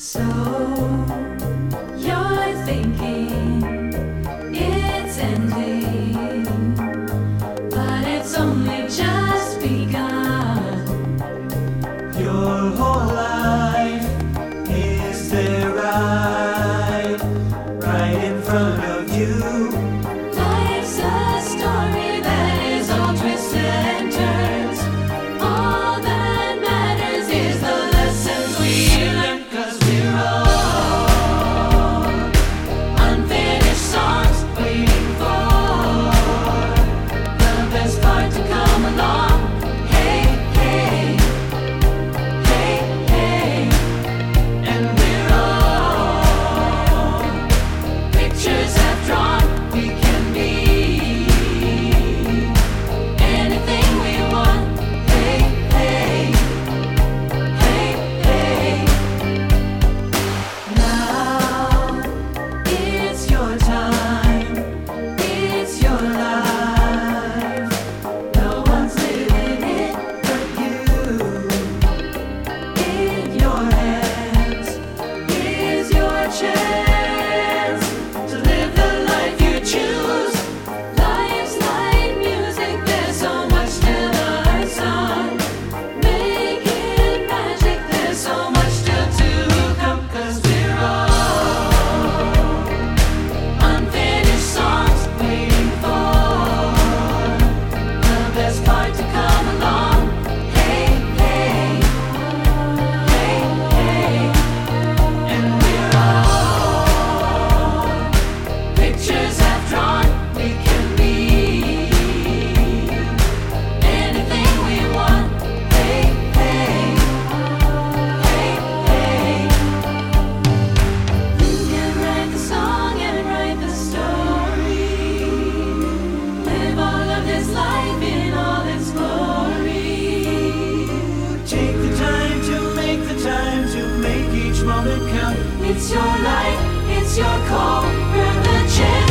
So you're thinking it's ending, but it's only just begun. Your whole life is there right in front of you. Life's a story that is all twists and turns. All that matters is the lessons we learn, 'cause we're all unfinished songs waiting for the best part to come along. Hey, hey, hey, hey, And we're all pictures have drawn. We can be anything we want. Hey, hey, hey, hey. Now it's your time, it's your life. No one's living it but you. In your hands is your chance to live the life you choose. Life's like music, there's so much to the sun. Make it magic, there's so much still to come, 'cause we're all unfinished songs waiting for the best part to come along. Hey, hey, hey, hey, and we're all pictures have drawn. We can be anything we want. Hey, hey, hey, hey. You can write the song and write the story. Live all of this life in all its glory. take the time to make each moment count. It's your life, it's your call. We're the champions.